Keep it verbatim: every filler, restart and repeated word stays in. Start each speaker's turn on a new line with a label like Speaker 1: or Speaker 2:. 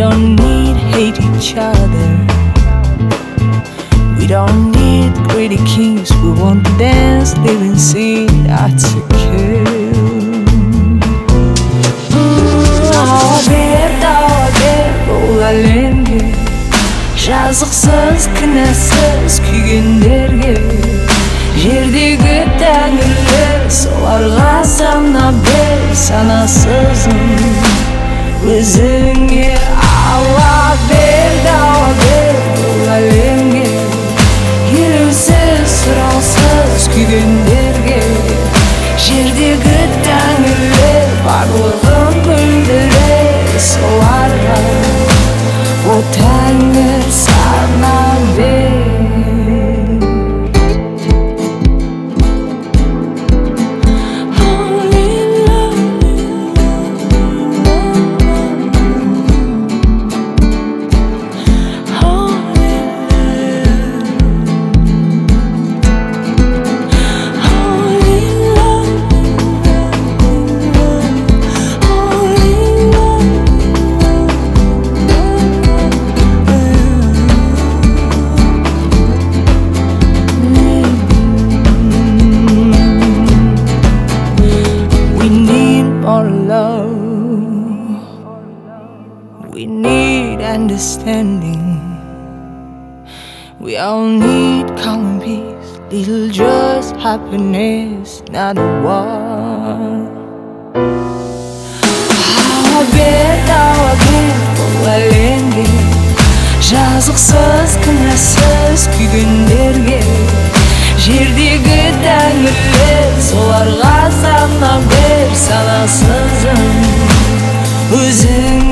Speaker 1: don't need hate each other. We don't need greedy kings. We want to dance, live and sing. That's a kill. Dawa ber, dawa ber бұл әлемге, жазықсыз, кінәсіз күйгендерге. Жердегі тәңірлер соларға сана бер, санасызын өзіңе ала бер. Дауа бер бұл әлемге, елеусіз, сұраусыз күйгендерге. Жердегі тәңірлер барлығын білдірер соларға, о тәңір сана бер. We need understanding. We all need common peace, little joys, happiness, not a war. Dawa ber, dawa ber бұл әлемге, жазықсыз, кінәсіз күйгендерге. Жердегі тәңірлер соларға сана бер, санасызын өзің